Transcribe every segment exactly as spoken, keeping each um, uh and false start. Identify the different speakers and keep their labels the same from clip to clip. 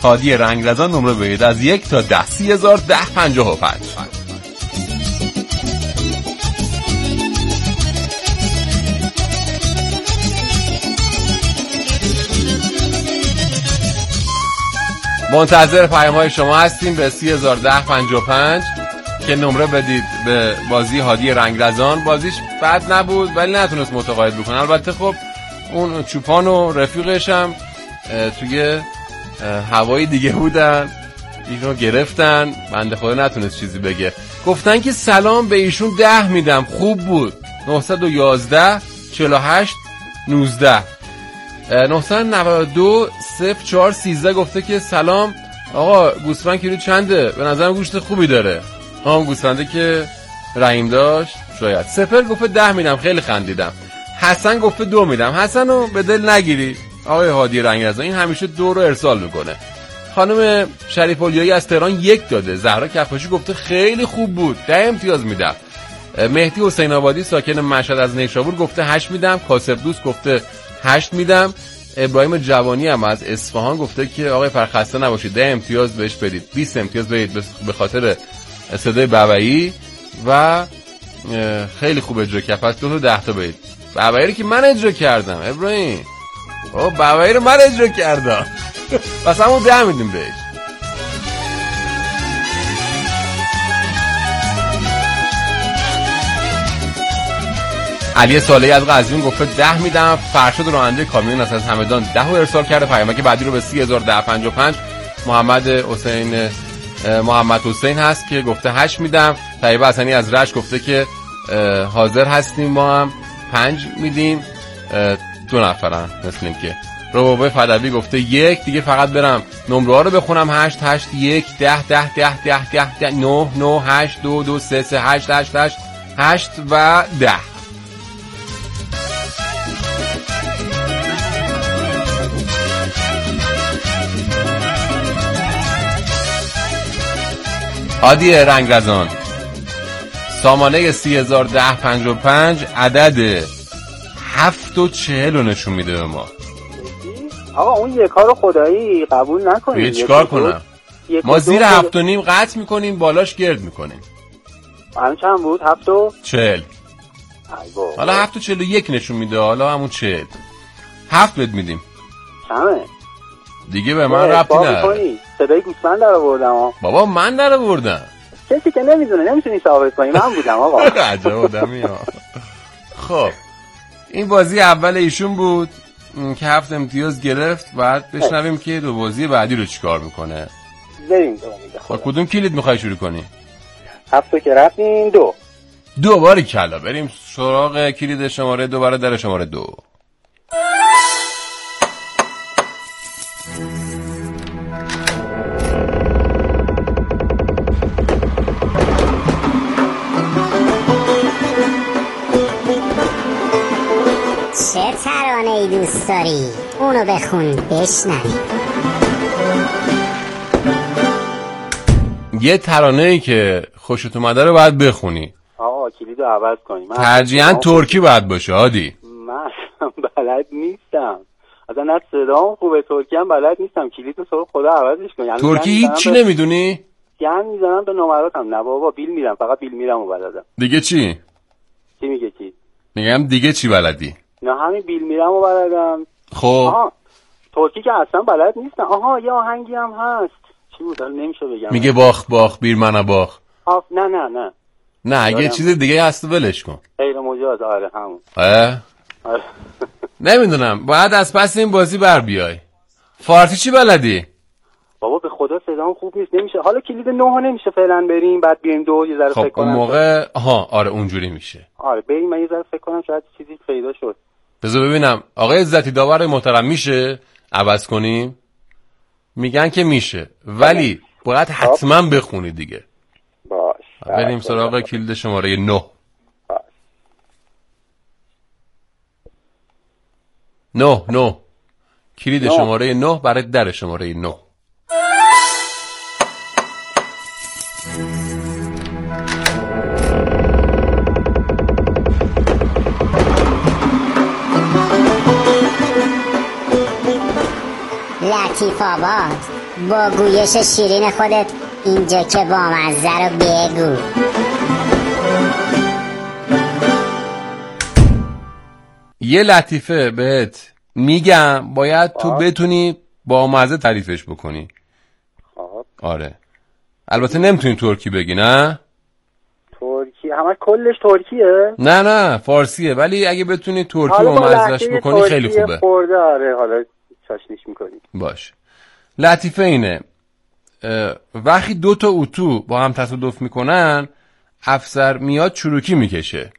Speaker 1: هادی رنگرزان نمره بگید از یک تا ده. سی هزار ده پنجاه و پنج. منتظر پیام‌های شما هستیم به سی هزار ده پنجاه و پنج که نمره بدید به بازی هادی رنگرزان. بازیش بد نبود ولی نتونست متقاعد بکنه. البته خب اون چوپان و رفیقش هم توی هوای دیگه بودن، اینو گرفتن، بنده خدا نتونست چیزی بگه. گفتن که سلام به ایشون ده میدم، خوب بود. نه یک یک چهل و هشت نوزده نه نه دو صفر چهار سیزده گفته که سلام آقا گوسفند کیلو چنده؟ به نظرم گوشت خوبی داره. هم گوسفنده که رحیم داشت شاید. سپر گفته ده میدم، خیلی خندیدم. حسن گفته دو میدم. حسنو به دل نگیری آقای هادی رنگرزان، این همیشه دو رو ارسال میکنه. خانم شریف الیایی از تهران یک داده. زهرا کفاشی گفته خیلی خوب بود، ده امتیاز میدم. مهدی حسین آبادی ساکن مشهد از نیشابور گفته هشت میدم. کاسب دوست گفته هشت میدم. ابراهیم جوانی هم از اصفهان گفته که آقای فرخسته نباشید، ده امتیاز بهش بدید، بیست امتیاز بدید به خاطر صدای بابایی و خیلی خوب اجرا کرد، پس دو تا ده تا بدید. بابایی رو که من اجرا کردم ابراهیم، او بابایی رو من اجرا کردم پس همون ده میدیم بهش. علی صالحی از قزوین گفته ده میدم. فرشاد راننده کامیون از همدان ده رو ارسال کرده. پیامک بعدی رو به سی هزار ده پنجاه و پنج محمد حسین محمد حسین هست که گفته هشت میدم. طیبه حسنی از رشت گفته که حاضر هستیم ما هم پنج میدیم. دو نفرن مثل که. ربابه فدوی گفته یک. دیگه فقط برم نمره ها رو بخونم. هشت هشت یک ده ده ده ده ده ده نه نه هشت دو دو سه سه هشت هشت هشت هشت و ده. هادی رنگرزان سامانه سی هزار ده پنجاه و پنج عدد هفت و چهل رو نشون میده به ما.
Speaker 2: آقا اون یک کارو خدایی قبول نکنیم.
Speaker 1: یه چیکار کنم؟ ما زیر هفت و نیم قطع میکنیم بالاش گرد میکنیم.
Speaker 2: همون چند بود؟ هفت و
Speaker 1: چهل. حالا هفت و چهل و یک نشون میده، حالا همون چهل. هفت بد میدیم.
Speaker 2: چمه؟
Speaker 1: دیگه به من ربطی نداره.
Speaker 2: صدای گوسفند در آوردم.
Speaker 1: بابا من در آوردم.
Speaker 2: کسی که نمیدونه نمیتونی ثابت کنی، من بودم آقا.
Speaker 1: عجب آدمی ها. خب این بازی اول ایشون بود که هفت امتیاز گرفت. بعد بشنویم که دو بازی بعدی رو چیکار میکنه.
Speaker 2: بریم دو میده.
Speaker 1: با کدوم کلید میخوای شروع کنی؟
Speaker 2: هفتو که رفتیم دو.
Speaker 1: دو باری کلا بریم سراغ کلید شماره دو برای در شماره دو.
Speaker 3: چه ترانه ای دوست داری؟ اونو بخون بشنویم.
Speaker 1: یه ترانه ای که خوشت اومده رو باید بخونی.
Speaker 2: آقا کلیدو عوض کنی.
Speaker 1: ترجیحاً ترکی باید باشه هادی.
Speaker 2: من بلد نیستم. اصلا نه صدام خوبه، ترکی هم بلد نیستم. کلیدو سر خدا عوضش کن. یعنی
Speaker 1: ترکی هیچ چی نمیدونی؟
Speaker 2: گن میزنم به نمراتم. نه بابا بیل میرم، فقط بیل میرم و بلدم.
Speaker 1: دیگه چی؟
Speaker 2: چی میگه چی؟
Speaker 1: میگم دیگه چی بلدی؟
Speaker 2: نه همین بیل میرم و بلدم.
Speaker 1: خب
Speaker 2: آها ترکی که اصلا بلد نیستم. آها یه آهنگی هم هست. چی بود؟ نمیشه بگم.
Speaker 1: میگه باخ باخ بیر منه باخ.
Speaker 2: آف نه نه نه.
Speaker 1: نه اگه چیز دیگه هست ولش کن.
Speaker 2: غیر مجاز. آره همون.
Speaker 1: اه؟
Speaker 2: آره.
Speaker 1: نمیدونم باید از پس این بازی بر بیای. فارسی چی بلدی؟
Speaker 2: بابا به خدا صدام خوب نیست، نمیشه. حالا کلید نه نمیشه فعلا بریم بعد بیایم دو یه ذره
Speaker 1: خب
Speaker 2: فکر کنم.
Speaker 1: اون موقع آها آره اونجوری میشه.
Speaker 2: آره بریم من یه ذره فکر کنم شاید چیزی پیدا شد.
Speaker 1: بذار ببینم آقای عزتی داور محترم میشه عوض کنیم؟ میگن که میشه ولی باید حتما بخونی دیگه.
Speaker 2: باش.
Speaker 1: بریم سراغ کلید شماره نه. نه نه کلید نه. شماره نه برای در شماره نه.
Speaker 3: لطیف آباد با گویش شیرین خودت اینجا که بامزه رو بگو.
Speaker 1: یه لطیفه بهت میگم، باید تو بتونی با مزه تعریفش بکنی.
Speaker 2: خب
Speaker 1: آره البته نمیتونی ترکی بگی، نه؟
Speaker 2: ترکی همه کلش ترکیه؟
Speaker 1: نه نه فارسیه، ولی اگه بتونی ترکی و مزهش بکنی خیلی خوبه.
Speaker 2: خورده آره حالا چاشنیش میکنی.
Speaker 1: باش. لطیفه اینه، وقتی دو تا اتو با هم تصادف میکنن افسر میاد چروکی میکشه.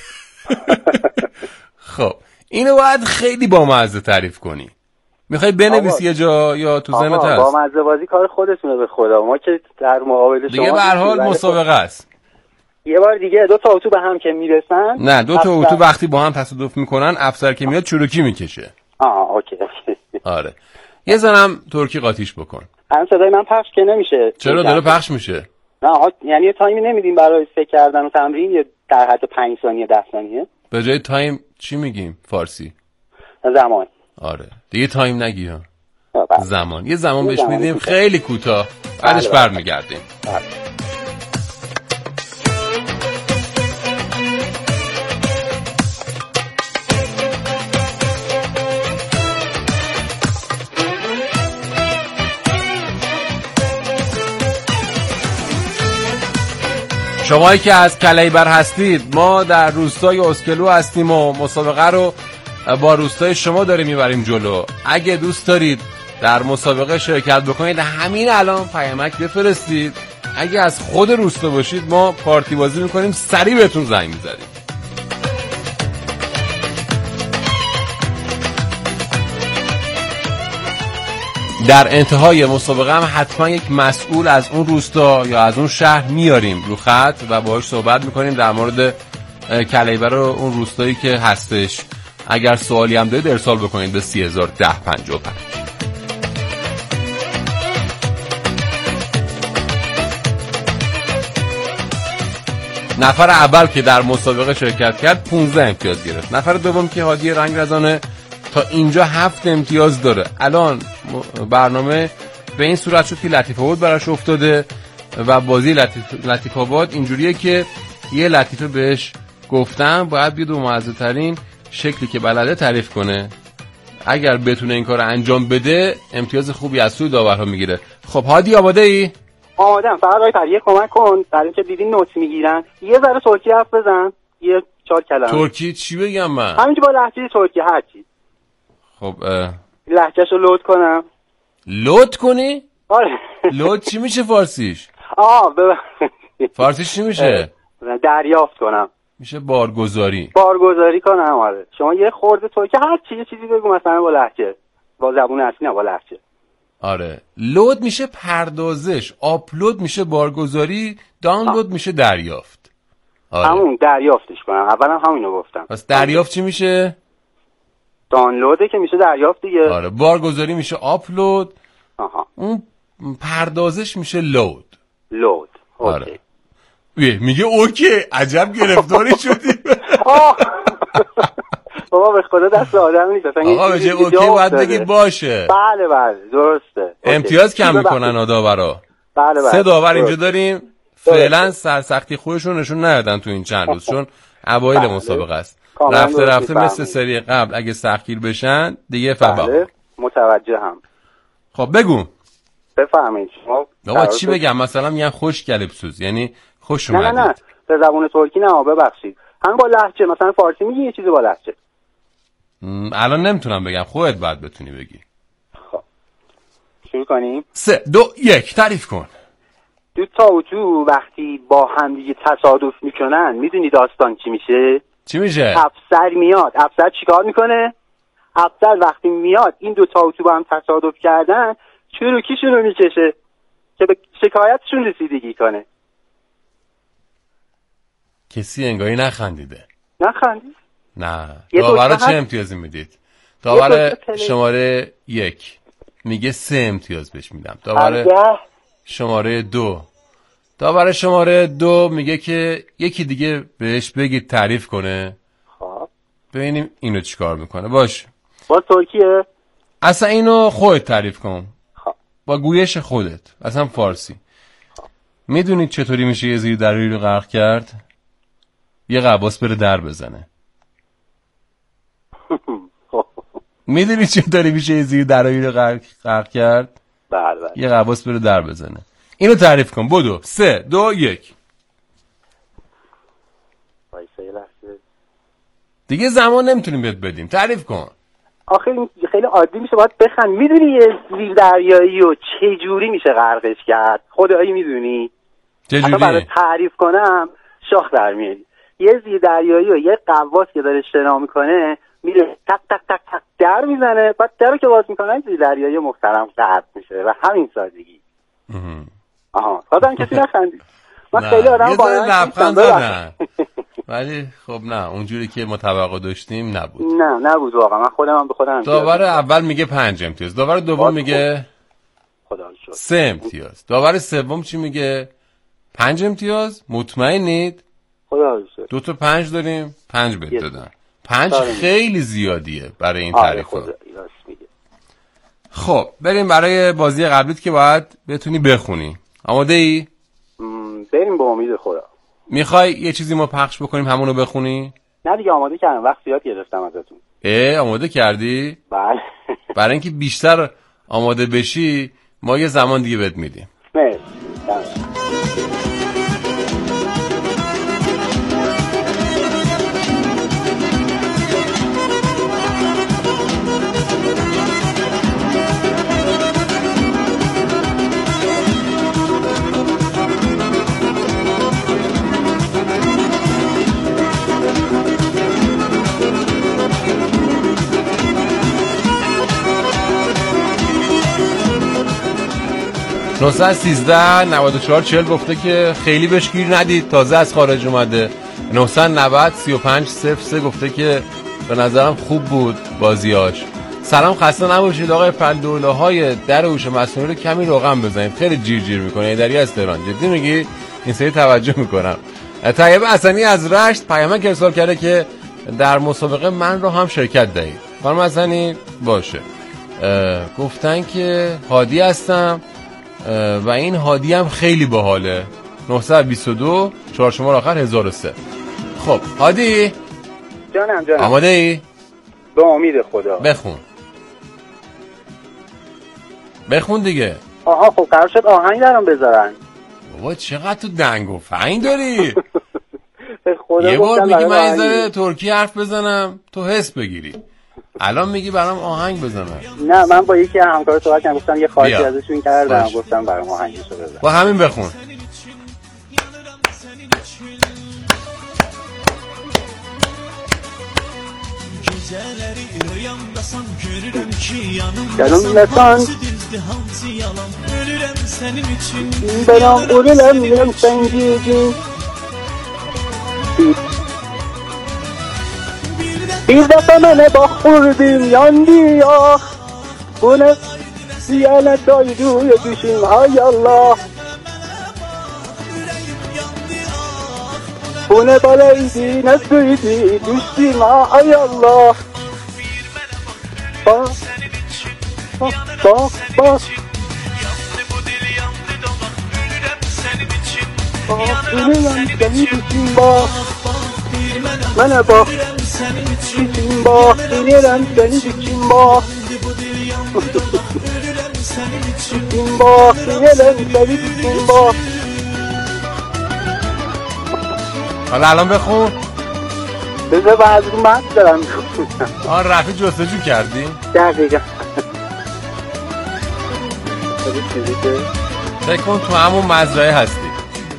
Speaker 1: خب اینو باید خیلی با مزه تعریف کنی. میخوای بنویسی یه جا یا تو ذهنت هست؟
Speaker 2: با مزه بازی کار خودتونه به خدا، ما که در مقابل شما
Speaker 1: دیگه به هر حال مسابقه است.
Speaker 2: یه بار دیگه دو تا اتو به هم که میرسن،
Speaker 1: نه دو تا اتو وقتی با هم تصادف میکنن افسر که میاد چروکی میکشه.
Speaker 2: آها اوکی.
Speaker 1: آره یه زنم ترکی قاطیش بکن.
Speaker 2: الان صدای من پخش که نمیشه؟
Speaker 1: چرا داره پخش میشه؟
Speaker 2: نه ها، یعنی یه تایمی نمیدیم برای فکر کردن و تمرین، یه در حد پنج ثانیه ده ثانیه؟
Speaker 1: به جای تایم چی میگیم فارسی؟
Speaker 2: زمان.
Speaker 1: آره دیگه تایم نگی ها،
Speaker 2: بله.
Speaker 1: زمان. یه زمان بهش میدیم خیلی کوتاه، بعدش برمیگردیم. شمایی که از کلیبر هستید، ما در روستای اسکلو هستیم و مسابقه رو با روستای شما داریم میبریم جلو. اگه دوست دارید در مسابقه شرکت بکنید همین الان پیامک بفرستید. اگه از خود روستا باشید ما پارتی بازی میکنیم، سریع بهتون زنگ میزنیم. در انتهای مسابقه هم حتما یک مسئول از اون روستا یا از اون شهر میاریم رو خط و باهاش صحبت میکنیم در مورد کلیبر و اون روستایی که هستش. اگر سوالی هم دارید ارسال بکنید به سی هزار ده پنجاه و پنج. نفر اول که در مسابقه شرکت کرد پانزده امتیاز گرفت. نفر دوم که هادی رنگرزانه تا اینجا هفت امتیاز داره. الان برنامه به این صورت شد که لطیف آباد براش افتاده و بازی لطیف, لطیف آباد اینجوریه که یه لطیفه بهش گفتم باید بیاد و مزه ترین شکلی که بلده تعریف کنه. اگر بتونه این کار انجام بده امتیاز خوبی از سوی داورها میگیره. خب هادی آماده ای؟
Speaker 2: آمادم. فقط آقای پریه کمک کن برای اینکه دیدین نوت میگیرن یه ذره ترکی حرف بزن، یه چهار کلمه.
Speaker 1: ترکی چی بگم من؟
Speaker 2: همینجوری با لهجه ترکی هر چی.
Speaker 1: خب
Speaker 2: لهجهشو لود کنم.
Speaker 1: لود کنی؟
Speaker 2: آره.
Speaker 1: لود چی میشه فارسیش؟
Speaker 2: آه ببخشید.
Speaker 1: فارسیش چی میشه؟
Speaker 2: دریافت کنم.
Speaker 1: میشه بارگذاری.
Speaker 2: بارگذاری کنم. آره شما یه خورده ترکی هر چی چیزی بگو، مثلا با لهجه، با زبون اصلی نه با لهجه.
Speaker 1: آره لود میشه پردازش، آپلود میشه بارگذاری، دانلود آه. میشه دریافت.
Speaker 2: آره. همون دریافتش کنم. اولا همینو گفتم.
Speaker 1: پس دریافت چی میشه؟
Speaker 2: دانلوده که میشه دریافت دیگه.
Speaker 1: آره بارگذاری میشه آپلود.
Speaker 2: آها.
Speaker 1: اون پردازش میشه لود.
Speaker 2: لود. اوکی.
Speaker 1: آره. میگه اوکی، عجب گرفتاری شدی.
Speaker 2: بابا به خدا دست آدم نیست.
Speaker 1: آقا بشه اوکی باید بگی باشه.
Speaker 2: بله بله درسته.
Speaker 1: امتیاز کم میکنن آداورا.
Speaker 2: بله بله.
Speaker 1: سه داور اینجا داریم. فعلا سرسختی خودشون نشون ندادن تو این چند روز چون اوایل مسابقه است. رفته رفته مثل سری قبل اگه سختگیر بشن دیگه فبا.
Speaker 2: بله متوجه هم.
Speaker 1: خب بگو.
Speaker 2: بفهمید شما.
Speaker 1: بابا چی بگم؟ مثلا میگن خوش گلبسوز، یعنی خوش اومدید.
Speaker 2: نه نه نه به زبون ترکی نه ببخشید. هم با لهجه مثلا فارسی میگی یه چیزی با لهجه.
Speaker 1: الان نمیتونم بگم، خودت باید بتونی بگی.
Speaker 2: خب شروع کنیم.
Speaker 1: سه دو یک تعریف کن.
Speaker 2: دو تا اتو وقتی با هم دیگه تصادف میکنن میدونی داستان چی میشه؟
Speaker 1: چی میشه؟
Speaker 2: افسر میاد. افسر چیکار میکنه؟ افسر وقتی میاد این دو تا اتو با هم تصادف کردن چروکیشون رو میکشه که به شکایتشون رسیدگی کنه.
Speaker 1: کسی انگاری نخندیده.
Speaker 2: نخندید؟
Speaker 1: نه. داورا چه امتیازی میدید؟ داور شماره یک میگه سه امتیاز بهش میدم. داور شماره دو داور شماره دو میگه که یکی دیگه بهش بگید تعریف کنه.
Speaker 2: خب
Speaker 1: ببینیم اینو چیکار میکنه. باش.
Speaker 2: با ترکیه؟
Speaker 1: اصلا اینو خودت تعریف کن
Speaker 2: خب
Speaker 1: با گویش خودت، اصلا فارسی. میدونید چطوری میشه یه زیر دریایی رو غرق کرد؟ یه غواص بره در بزنه. میدونی چطوری میشه یه زیر دریایی رو غرق, غرق کرد؟
Speaker 2: بله بله.
Speaker 1: یه غواص بره در بزنه. اینو تعریف کن. بدو. سه دو یک.
Speaker 2: وایسا یه لحظه.
Speaker 1: دیگه زمان نمیتونیم بهت بدیم. تعریف کن.
Speaker 2: آخه این خیلی عادی میشه، باید بخند. میدونی یه زیر دریایی و چه جوری میشه غرقش کرد؟ خدایی میدونی؟
Speaker 1: چه جوری؟
Speaker 2: اصلا برای تعریف کنم شاخ در میاری. یه زیر دریایی و یه غواص که داره شنا میکنه میره تک تک تک تک در میزنه، بعد در رو که باز میکنن زیر دریایی محترم غرق میشه و همین سادگی. آها خودم کسی نخندید. من خیلی آدم با
Speaker 1: لبخند زدن ولی خب نه اونجوری که ما توقع داشتیم نبود.
Speaker 2: نه نبود واقعا. من خودم هم به خودم
Speaker 1: داور اول میگه پنج امتیاز، داور دوم میگه
Speaker 2: خدا شکر
Speaker 1: سه امتیاز، داور سوم چی میگه؟ پنج امتیاز. مطمئنید؟
Speaker 2: خدا شکر.
Speaker 1: دو تا پنج داریم، پنج بهت دادن. پنج خیلی زیادیه برای این تعریفا. خب بریم برای بازی قبلیت که باید بتونی بخونی. آماده ای؟
Speaker 2: بریم با امید خدا.
Speaker 1: میخوای یه چیزی ما پخش بکنیم همونو بخونی؟
Speaker 2: نه دیگه آماده کردم، وقت زیاد گرفتم ازتون.
Speaker 1: اه آماده کردی؟
Speaker 2: بله.
Speaker 1: برای اینکه بیشتر آماده بشی ما یه زمان دیگه بهت میدیم.
Speaker 2: مرسی.
Speaker 1: نه یک سه نود و چهار چهل گفته که خیلی بهش گیر ندید، تازه از خارج اومده. نه نود سی و پنج صفر سه گفته که به نظرم خوب بود بازیاش. سلام خسته نباشید آقای پلدوله های در هوش مصنوعی رو کمی روغن بزنید، خیلی جیر جیر میکنه. دری از تهران. جدی میگی؟ این سری توجه میکنم. طیب حسنی از رشت پیامک ارسال کرده که در مسابقه من رو هم شرکت دهید. خانم حسنی باشه. گفتن که هادی هستم و این هادی هم خیلی باحاله. نه دو دو چهار شماره آخر هزار و سه. خب هادی
Speaker 2: جانم جانم
Speaker 1: آماده ای؟
Speaker 2: به امید خدا.
Speaker 1: بخون بخون دیگه.
Speaker 2: آها خب قرار شد آهنگ درم بذارن.
Speaker 1: بابا چقدر تو دنگ و فنگ داری.
Speaker 2: خدا
Speaker 1: یه بار میگی من یه ترکی حرف بزنم تو حس بگیری، الان میگی برام آهنگ بزنم.
Speaker 2: نه من با یکی همکار صحبت کردم، گفتم یه خواهشی ازشون کردم، گفتم برام آهنگشو بزن.
Speaker 1: با همین بخون.
Speaker 2: yanımdasan ben ölürüm sen gidin bir defa bana bak vurdum yandı ya bu ne ziyaret doydu düşün hay Allah bu ne balaydı nasılydı düştüm hay Allah bak bak bak bak bak ölürüm seni düşün bak bana bak düşün bak ölürüm seni düşün bak düşün bak ölürüm seni düşün bak.
Speaker 1: حالا الان بخون.
Speaker 2: بذار بعد رو مد دارم
Speaker 1: آن رفی جستجو کردی؟
Speaker 2: دقیقا
Speaker 1: فکر کن تو همون مزرعه هستی.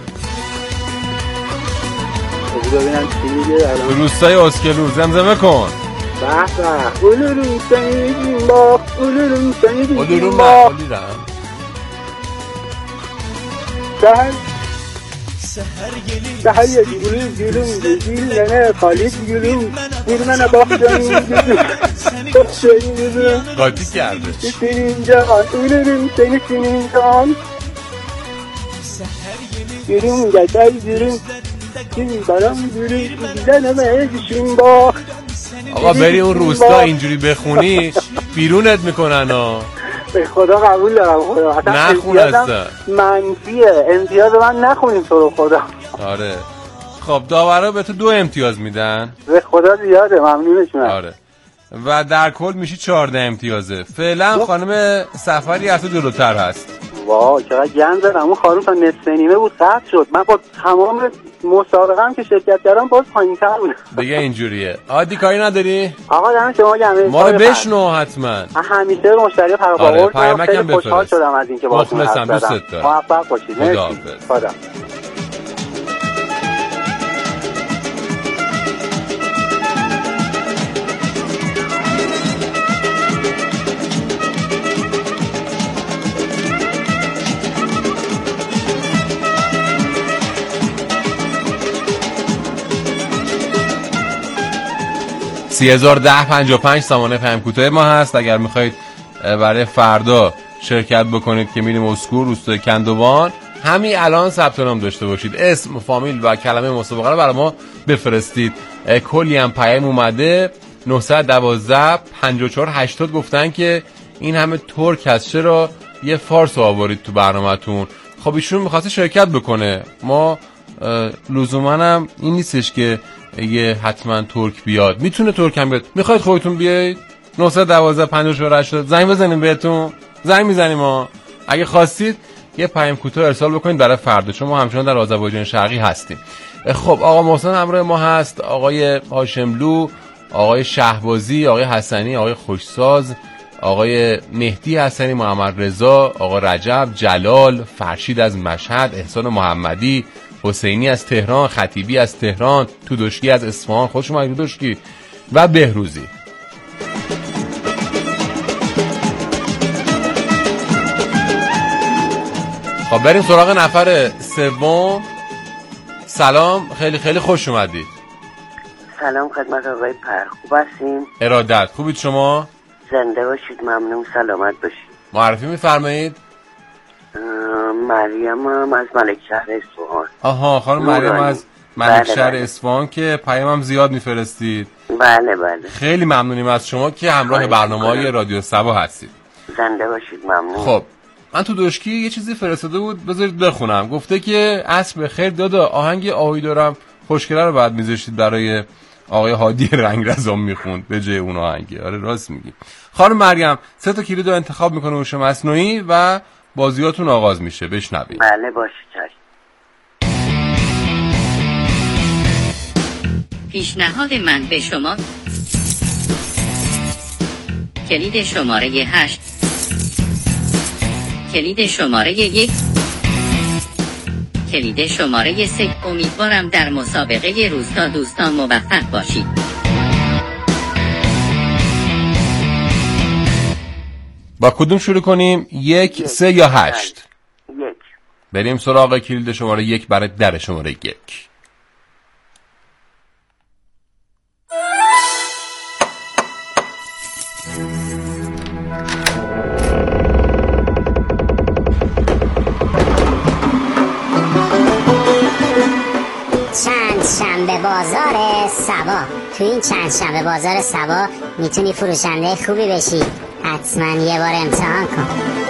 Speaker 2: ببینم چی میگه الان.
Speaker 1: روستای اسکلو زمزمه کن.
Speaker 2: به به اولورم سنی بین باخ اولورم سنی بین
Speaker 1: باخ
Speaker 2: سهر سهر یه گلوم گلوم گلونه خالید گلوم گلمنه باخ جانیم گلوم باخ جانیم گلوم
Speaker 1: قاطی کرده
Speaker 2: سنین جان اولورم سنی سنین جان گلوم گلای گلوم گلوم برام گلوم دیدنمه düşün باخ
Speaker 1: آقا بری اون روستا اینجوری بخونی بیرونت میکنن ها.
Speaker 2: به خدا قبول دارم خدا. حتی
Speaker 1: نخون اصلا
Speaker 2: منفیه. امتیاز من نخونیم تو رو خدا.
Speaker 1: آره خب داورا به تو دو امتیاز میدن.
Speaker 2: به خدا زیاده ممنونشون.
Speaker 1: آره و در کل میشی چهارده امتیازه. فعلا خانم سفری از تو جلوتر هست.
Speaker 2: واه چقدر گند زدم. اون خانم تا نصف نیمه بود قطع شد. من با تمام مسابقه هم که شرکت کردم باز پایین‌تر بودم.
Speaker 1: دیگه اینجوریه. عادی کاری نداری؟
Speaker 2: آقا دم شما گرم.
Speaker 1: ما رو بشنو حتما.
Speaker 2: همیشه مشتری فراخور.
Speaker 1: آره پیامکم بفرست.
Speaker 2: خوشحال شدم از اینکه باهاتون حرف زدم.
Speaker 1: دوست دارم.
Speaker 2: موفق باشید. مرسی. خدا.
Speaker 1: سی هزار و ده پنجاه و پنج سامانه پیام کوتاه ما هست. اگر میخواید برای فردا شرکت بکنید که میریم اسکور روستای کندوان، همین الان ثبت نام داشته باشید، اسم، فامیل و کلمه مسابقه رو برای ما بفرستید. کلی هم پیام اومده نه یک دو پنج چهار هشتاد گفتن که این همه ترک هست چرا یه فارس آورید تو برنامه‌تون. خب ایشون می‌خواسته شرکت بکنه. ما لزوما هم این نیستش که یه حتما ترک بیاد، میتونه ترک هم بیاد. میخواید خودتون بیاید نه یک دو پنج چهار هشتاد زنگ بزنیم بهتون، زنگ میزنیم ما. اگه خواستید یه پیام کوتاه ارسال بکنید برای فردا، چون ما همچنان در آذربایجان شرقی هستیم. خب آقا محسن همراه ما هست، آقای هاشملو، آقای شهبازی، آقای حسنی، آقای خوشساز، آقای مهدی حسنی، محمد رضا، آقا رجب، جلال، فرشید از مشهد، احسان محمدی، حسینی از تهران، خطیبی از تهران، تودشکی از اصفهان، خوش اومدید تودشکی، و بهروزی. خب بریم سراغ نفر سوم. سلام، خیلی خیلی خوش اومدید.
Speaker 4: سلام خدمت آقای پر، خوب هستین؟
Speaker 1: ارادت، خوبید شما؟
Speaker 4: زنده باشید، ممنون، سلامت باشید.
Speaker 1: معرفی میفرمایید؟
Speaker 4: مریم از ملک شهر اصفهان.
Speaker 1: آها خانم مریم از ملک بله شهر بله. اصفهان که پیامم زیاد میفرستید.
Speaker 4: بله بله.
Speaker 1: خیلی ممنونیم از شما که همراه برنامه‌های رادیو سبا هستید.
Speaker 4: زنده باشید، ممنون.
Speaker 1: خب من تو دوشکی یه چیزی فرستاده بود، بذارید بخونم. گفته که عصر بخیر دادا، آهنگ آهی دارم خوشگله رو بعد میذاشتید برای آقای هادی رنگرزان میخوند به جای اون آهنگی. آره راست میگی. خانم مریم سه تا کلید رو انتخاب میکنه هوش مصنوعی و بازیاتون آغاز میشه، بشنوید.
Speaker 4: بله باشه چشم.
Speaker 5: پیشنهاد من به شما کلید شماره هشت، کلید شماره یک، کلید شماره سه. امیدوارم در مسابقه روستا دوستان موفق باشید.
Speaker 1: با کدوم شروع کنیم؟ یک، یک سه یا هشت؟
Speaker 4: یک.
Speaker 1: بریم سراغ کلید شماره یک برای در شماره یک.
Speaker 3: چند شنبه بازار سبا. تو این چند شنبه بازار سبا میتونی فروشنده خوبی بشی. حتما یه بار امتحان کن.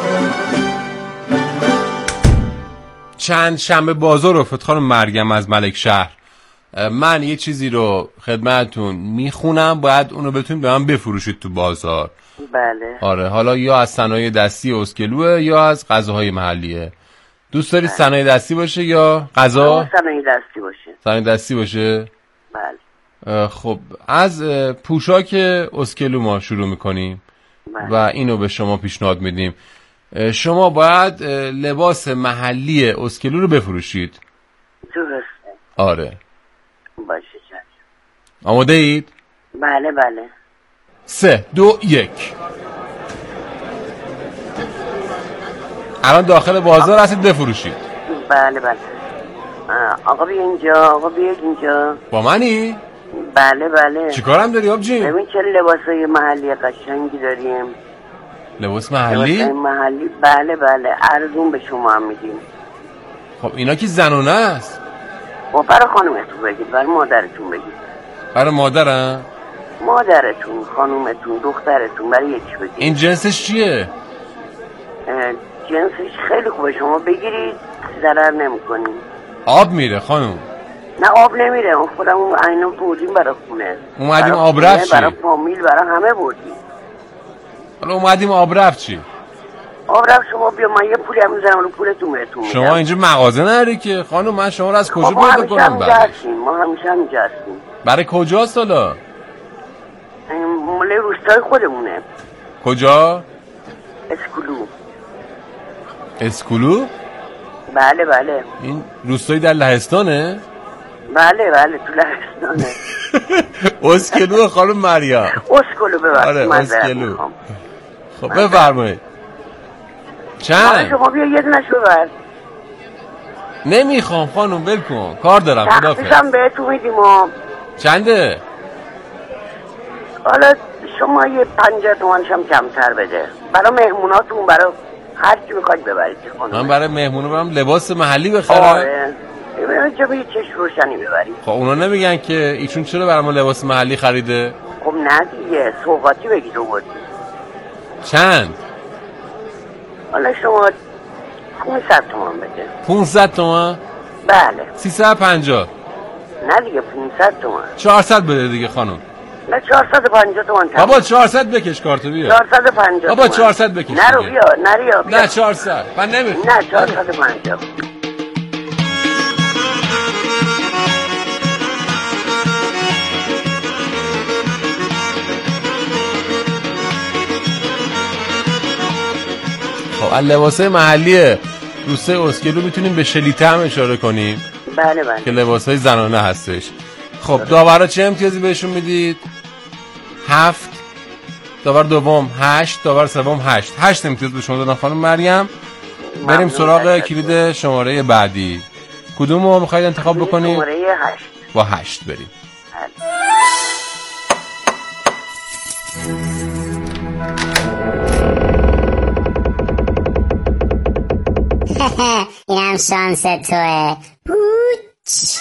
Speaker 1: چند شنبه بازار رو فتخانم مریم از ملک شهر. من یه چیزی رو خدمتون میخونم، باید اونو بتونید به من بفروشید تو بازار.
Speaker 4: بله.
Speaker 1: آره حالا یا از صنایع دستی اسکلوه یا از غذاهای محلیه. دوست دارید صنایع دستی باشه یا غذا؟
Speaker 4: صنایع دستی باشه.
Speaker 1: صنایع دستی باشه؟
Speaker 4: بله.
Speaker 1: خب از پوشاک اسکلو ما شروع میکنیم و اینو به شما پیشنهاد میدیم. شما باید لباس محلی اسکلو رو بفروشید.
Speaker 4: درسته.
Speaker 1: آره.
Speaker 4: باشه چشم.
Speaker 1: آماده اید؟
Speaker 4: بله بله.
Speaker 1: سه دو یک. الان داخل بازار هستید بفروشید.
Speaker 4: بله بله. آقا بیا اینجا، آقا بیا اینجا.
Speaker 1: با منی؟
Speaker 4: بله بله.
Speaker 1: چیکارم داری آبجی؟
Speaker 4: ببین چه لباسای محلی قشنگی داریم.
Speaker 1: لباس محلی؟
Speaker 4: لباس محلی بله بله، ارزون به شما هم میدیم.
Speaker 1: خب اینا که زنونه است.
Speaker 4: خب برای خانمتون بگید، برای مادرتون بگید.
Speaker 1: برای مادرم؟
Speaker 4: مادرتون، خانومتون، دخترتون برای یکی بگیرید.
Speaker 1: این جنسش چیه؟
Speaker 4: جنسش خیلی خوبه، شما بگیرید ضرر نمیکنید.
Speaker 1: آب میره خانم؟
Speaker 4: نه آب نمیره، اون خودم اون اینا بردیم برای خونه.
Speaker 1: اومدیم آب رفت چی؟
Speaker 4: برای فامیل برای همه بردیم.
Speaker 1: حالا اومدیم آب رفت چی؟
Speaker 4: آب رفت شما بیا من یه پولی هم میزنم رو پولتون بهتون میدم.
Speaker 1: شما اینجا مغازه نداری که خانم، من شما رو از کجا
Speaker 4: پیدا
Speaker 1: کنم؟
Speaker 4: ما همیشه هستیم، ما همیشه همینجا هستیم.
Speaker 1: برای کجاست حالا؟
Speaker 4: مال روستای خودمونه.
Speaker 1: کجا؟
Speaker 4: اسکولو.
Speaker 1: اسکولو؟
Speaker 4: بله بله.
Speaker 1: این روستایی در لهستانه؟
Speaker 4: بله بله تو لهستانه.
Speaker 1: اسکلو خانم مریم.
Speaker 4: اسکولو ببخشید.
Speaker 1: آره اسکلو. خب بفرمایید. چند؟
Speaker 4: شما بیا یه دونش ببر.
Speaker 1: نمیخوام خانم ول کن، کار دارم. خدافظ.
Speaker 4: تخفیفم بهتون میدیم ها.
Speaker 1: چنده؟
Speaker 4: حالا شما یه پنجاه تومنش هم کمتر بده برای مهموناتون، برای هر چی میخواید ببرید.
Speaker 1: من برای مهمونو برم لباس محلی بخرم.
Speaker 4: آره اینجا به چش روشنی ببرید.
Speaker 1: خب اونا نمیگن که ایشون چرا برای ما لباس محلی خریده؟
Speaker 4: خب نه دیگه سوغاتی بگید رو بودی.
Speaker 1: چند؟
Speaker 4: حالا شما پونصد تومن بده.
Speaker 1: پونصد تومن؟
Speaker 4: بله.
Speaker 1: سیصد و پنجاه.
Speaker 4: نه دیگه پونصد تومن.
Speaker 1: چهارصد بده دیگه خانم.
Speaker 4: نه چهارصد و پنجاه تومن.
Speaker 1: بابا چهارصد بکش کارتو بیا.
Speaker 4: چهارصد و پنجاه.
Speaker 1: بابا چهارصد بکش.
Speaker 4: نرو بیا نریا بیا.
Speaker 1: نه چهارصد. من نمیخوام.
Speaker 4: نه چهارصد و پنجاه.
Speaker 1: خب لباسای محلی روستای اسکلو میتونیم به شلیته هم اشاره کنیم.
Speaker 4: بله بله.
Speaker 1: که لباسای زنانه هستش. خب داورا چه امتیازی بهشون میدید؟ هفت. داور دوم هشت. داور سوم هشت. هشت امتیاز به شما دادن خانم مریم. بریم سراغ کلید شماره بعدی. کدوم رو میخواید انتخاب بکنیم؟
Speaker 4: شماره هشت.
Speaker 1: با هشت بریم.
Speaker 3: این هم شانس توه. پوچ.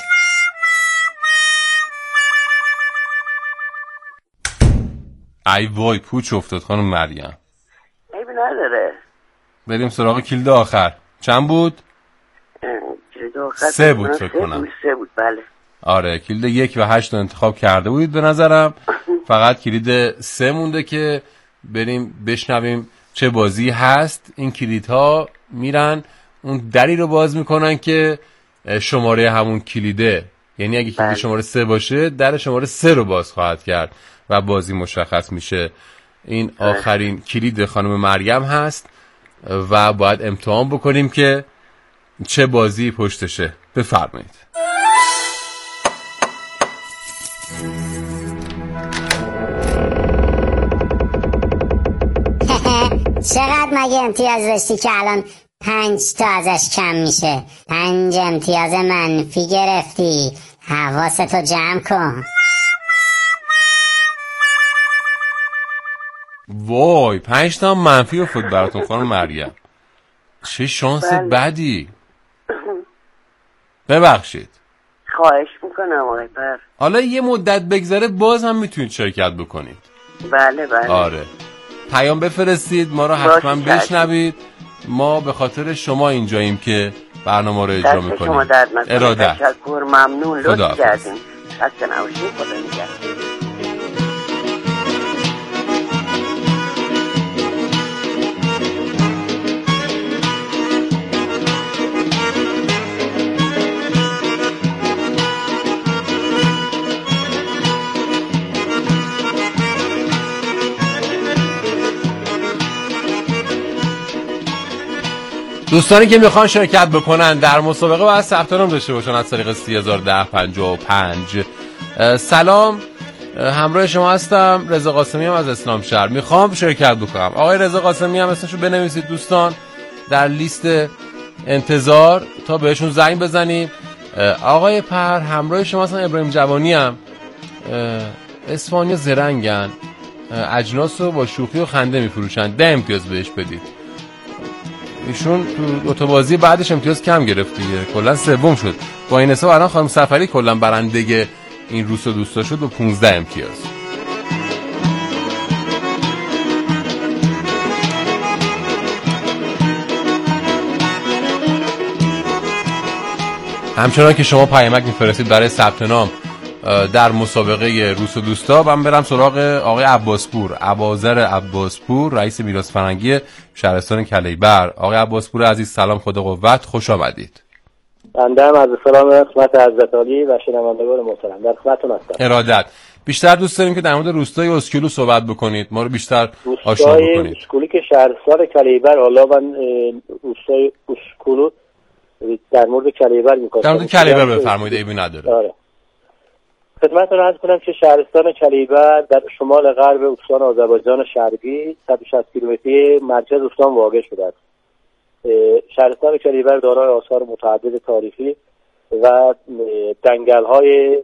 Speaker 1: ای وای پوچ افتاد خانم مریم.
Speaker 4: عیبی نداره.
Speaker 1: بریم سراغ کلید آخر. چند بود؟
Speaker 4: کلید آخر
Speaker 1: سه بود فکر کنم.
Speaker 4: سه بود بله.
Speaker 1: آره کلید یک و هشت رو انتخاب کرده بودید به نظرم. فقط کلید سه مونده که بریم بشنویم چه بازی هست. این کلیدها میرن اون دری رو باز میکنن که شماره همون کلیده، یعنی اگه کلید شماره سه باشه در شماره سه رو باز خواهد کرد و بازی مشخص میشه. این آخرین کلید خانم مریم هست و باید امتحان بکنیم که چه بازی پشتشه. بفرمایید.
Speaker 3: چقدر مگه امتیاز داشتی که الان پنج تا ازش کم میشه؟ پنج امتیاز منفی گرفتی، حواستو جمع کن.
Speaker 1: وای پنج تا منفی افتاد براتون خانم مریم. چه شانس
Speaker 4: بله.
Speaker 1: بدی. ببخشید.
Speaker 4: خواهش میکنم آقای پر.
Speaker 1: حالا یه مدت بگذره باز هم میتونید شرکت بکنید.
Speaker 4: بله بله.
Speaker 1: آره پیام بفرستید ما رو حتما بشنوید. ما به خاطر شما اینجاییم که برنامه رو اجرا میکنیم.
Speaker 4: شما درد نکنید.
Speaker 1: اراده.
Speaker 4: تشکر ممنون لطف کردیم. خسته نباشید. خدا نگهدار.
Speaker 1: دوستانی که میخوان شرکت بکنن در مسابقه باید ثبت نام داشته باشن از طریق سی هزار و ده پنجاه و پنج. سلام، همراه شما هستم. رضا قاسمی هم از اسلام شهر. میخوام شرکت بکنم. آقای رضا قاسمی هم اسمشو بنویسید دوستان در لیست انتظار تا بهشون زنگ بزنیم. آقای پر همراه شما هستم. ابراهیم جوانی هم اصفهانی زرنگن، اجناس رو با شوخی و خنده میفروشن. ده امتیاز بهش بدید. ایشون تو اتوبازی بعدش امتیاز کم گرفت دیگه، کلا سوم شد. با این حساب الان خانم سفری کلا برنده این روز و دوستا شد با پانزده امتیاز. همچنان که شما پیامک میفرستید برای ثبت نام در مسابقه روست و دوستا، من برم سراغ آقای عباسپور، اباذر عباسپور، رئیس میراث فرهنگی شهرستان کلیبر. آقای عباسپور عزیز سلام، خدا قوت، خوش آمدید.
Speaker 6: بنده هم از سلام خدمت حضرت عالی و شنوندگان محترم در خدمتتون هستم.
Speaker 1: ارادت. بیشتر دوست داریم که در مورد روستای اسکولو صحبت بکنید، ما رو بیشتر آشنا بکنید.
Speaker 6: روستای اسکولی که شهرستان کلیبر، حالا من روستای اسکولو در مورد کلیبر میگم.
Speaker 1: در مورد کلیبر بفرمایید، عیبی نداره.
Speaker 6: آره. خدمتتون عرض کنم که شهرستان کلیبر در شمال غرب استان آذربایجان شرقی صد و شصت کیلومتری مرکز استان واقع شده است. شهرستان کلیبر دارای آثار متعدد تاریخی و جنگل‌های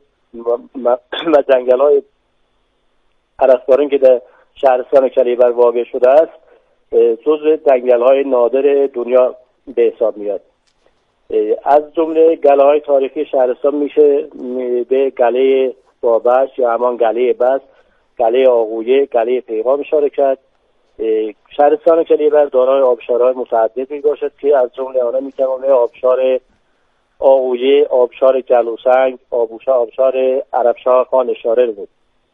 Speaker 6: و جنگل‌های پرستواران که در شهرستان کلیبر واقع شده است جزو جنگل‌های نادر دنیا به حساب میاد. از جمله گله‌های تاریخی شهرستان میشه به گله بابش یا همان گله بس، گله آغویه، گله پیغام اشاره کرد. شهرستان کلیبر دارای آبشارهای متعدد می باشد که از جمله آنها میتوانه آبشار آغویه، آبشار جلوسنگ، آبشار عربشاه خان اشاره بود.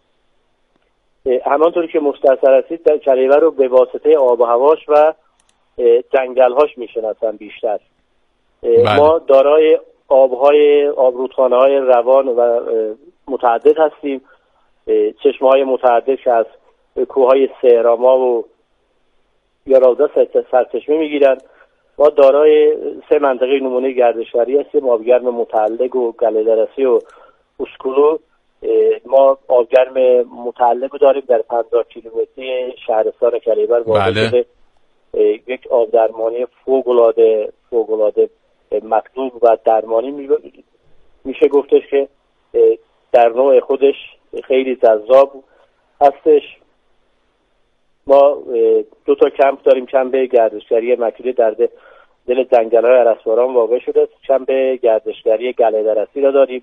Speaker 6: همانطوری که مستحضر هستید در کلیبر رو به واسطه آب و هواش و جنگل‌هاش میشناسن بیشتر. بله. ما دارای آبهای آبرودخانه‌های روان و متعدد هستیم، چشمه‌های متعدد که از کوههای سهراما و یا راودا سرچشمه میگیرن. ما دارای سه منطقه نمونه گردشگری هستیم، آبگرم متعلق و گله درسی و اسکولو. ما آبگرم متعلق داریم در پنجاه کیلومتری شهرستان کلیبر واقع شده. بله. یک آب درمانی فوق‌العاده فوق‌العاده مطلوب و درمانی میشه گفتش که در نوع خودش خیلی جذاب هستش. ما دو تا کمپ داریم، کمپ گردشگری مکیری در دل جنگل‌های ارسباران واقع شده، کمپ گردشگری گله درسی را داریم.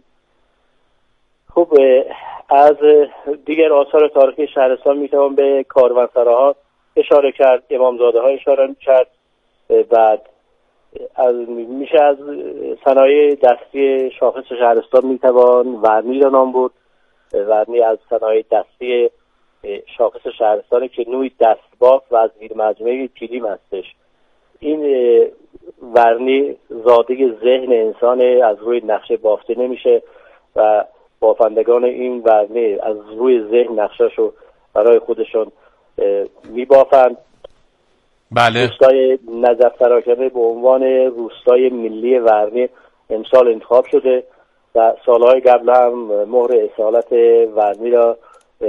Speaker 6: خب از دیگر آثار تاریخی شهرستان میتوان به کاروانسراها اشاره کرد، امامزاده ها اشاره کرد. بعد از میشه از صنایع دستی شاخص شهرستان میتوان ورنی را نام برد. ورنی از صنایع دستی شاخص شهرستان که نوعی دستبافت و از زیر مجموعه گلیم هستش. این ورنی زاده ذهن انسان، از روی نقشه بافته نمیشه و بافندگان این ورنی از روی ذهن نقشهشو برای خودشون میبافند.
Speaker 1: بله.
Speaker 6: روستای نجف تراکمه به عنوان روستای ملی ورنی امسال انتخاب شده و سالهای قبل هم مهر اصالت ورنی را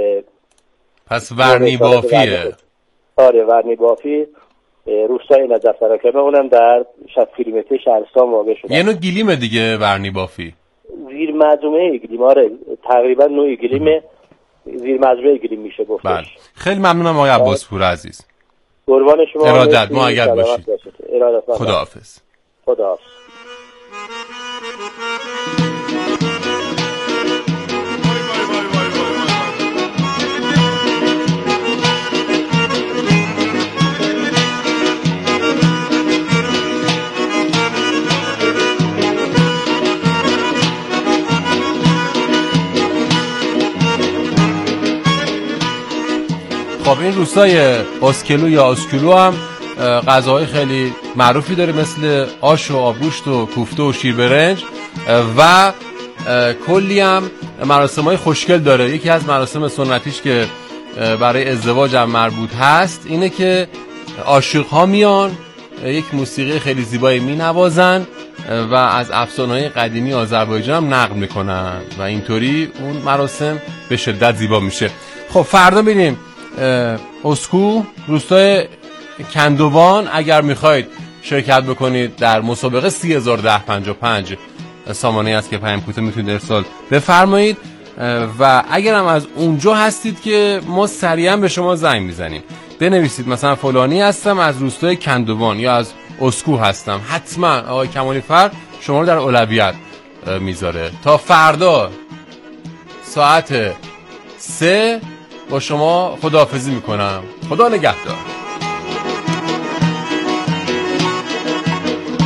Speaker 1: پس ورنی بافیه.
Speaker 6: آره ورنی بافی روستای نجف تراکمه، اونم در شصت کیلومتری شهرستان واقع شده.
Speaker 1: یه نوع گلیمه دیگه ورنی بافی، زیر
Speaker 6: مجموعه گلیم. آره تقریبا نوعی گلیمه، زیر مجموعه گلیم میشه گفتش.
Speaker 1: بله. خیلی ممنونم آقای عباسپور عزیز.
Speaker 6: قربان شما.
Speaker 1: ارادت، ما اگر باشید. خداحافظ.
Speaker 6: خداحافظ.
Speaker 1: خب این روستای اسکلو یا اسکولو هم غذاهای خیلی معروفی داره، مثل آش و آبگوشت و کوفته و شیر برنج و کلی هم مراسم‌های خوشگل داره. یکی از مراسم سنتیش که برای ازدواج هم مربوط هست اینه که عاشق‌ها میان یک موسیقی خیلی زیبایی مینوازن و از افسانه‌های قدیمی آذربایجان هم نقل میکنن و اینطوری اون مراسم به شدت زیبا میشه. خب فردا ببینیم اسکو، روستای کندوان. اگر میخواید شرکت بکنید در مسابقه سی هزار و ده پنجاه و پنج سامانه است که پیام کوتاه میتونید ارسال بفرمایید و اگر هم از اونجا هستید که ما سریعا به شما زنگ میزنیم، بنویسید مثلا فلانی هستم از روستای کندوان یا از اسکو هستم، حتما آقای کمالی فر شما رو در اولویت میذاره. تا فردا ساعت سه با شما خداحافظی میکنم. خدا نگهدار.